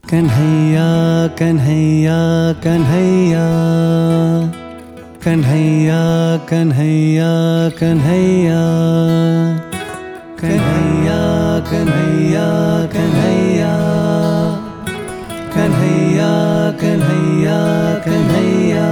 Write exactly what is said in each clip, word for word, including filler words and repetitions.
कन्हैया कन्हैया कन्हैया कन्हैया कन्हैया कन्हैया कन्हैया कन्हैया कन्हैया कन्हैया कन्हैया कन्हैया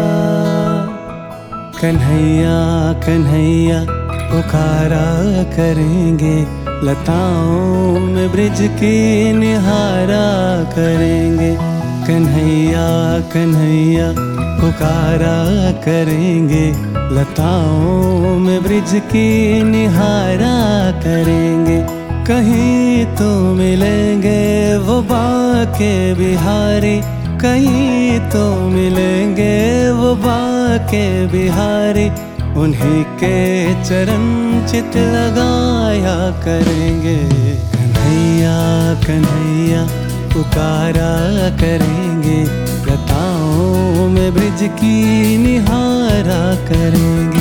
कन्हैया कन्हैया पुकारा करेंगे, लताओं में ब्रिज की निहारा करेंगे। कन्हैया कन्हैया पुकारा करेंगे, लताओं में ब्रिज की निहारा करेंगे। कहीं तो मिलेंगे वो बाके बिहारी, कहीं तो मिलेंगे वो बाके बिहारी। उन्हीं के चरण चित लगाया करेंगे। कन्हैया कन्हैया पुकारा करेंगे, लताओं में ब्रिज की निहारा करेंगे।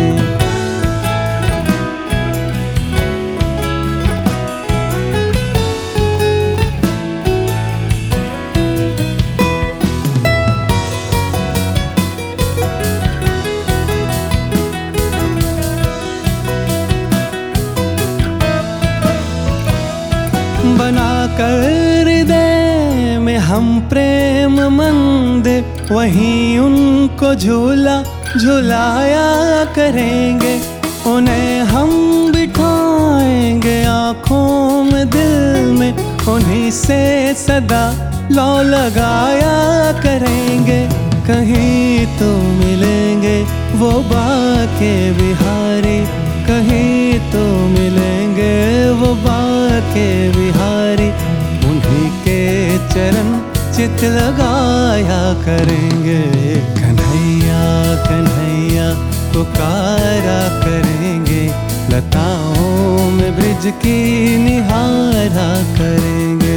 बनाकर हृदय में हम प्रेम मंदिर, वहीं उनको झूला झुलाया करेंगे। उन्हें हम बिठाएंगे आँखों में दिल में, उन्हीं से सदा लौ लगाया करेंगे। कहीं तो मिलेंगे वो बाके बिहारी, कहीं तो मिलेंगे वो बाके बिहारी। उन्हीं के चरण चित लगाया करेंगे। कन्हैया कन्हैया पुकारा करेंगे, लताओं में ब्रिज की निहारा करेंगे।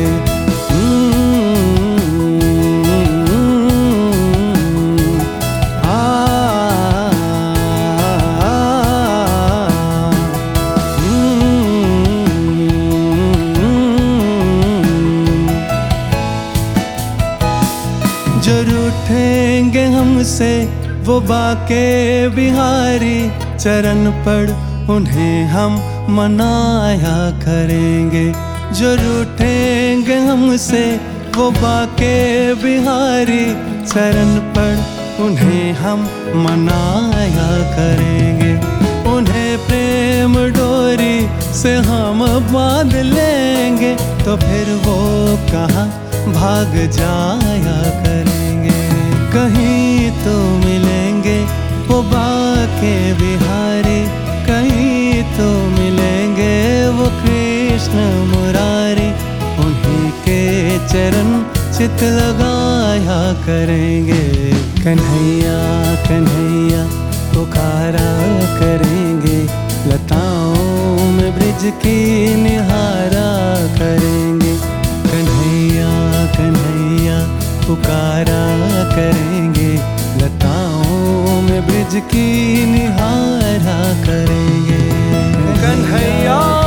जो रूठेंगे हमसे वो बाके बिहारी, चरण पड़ उन्हें हम मनाया करेंगे। जो रूठेंगे हमसे वो बाके बिहारी, चरण पड़ उन्हें हम मनाया करेंगे। उन्हें प्रेम डोरी से हम बांध लेंगे, तो फिर वो कहाँ भाग जाया करेंगे। कहीं तो मिलेंगे वो बाके बिहारी, कहीं तो मिलेंगे वो कृष्ण मुरारी। उन्हीं के चरण चित लगाया करेंगे। कन्हैया कन्हैया पुकारा करेंगे, लताओं में ब्रिज की निहारा करेंगे। कन्हैया कन्हैया पुकारा करेंगे, लताओं में ब्रिज की निहारा करेंगे। कन्हैया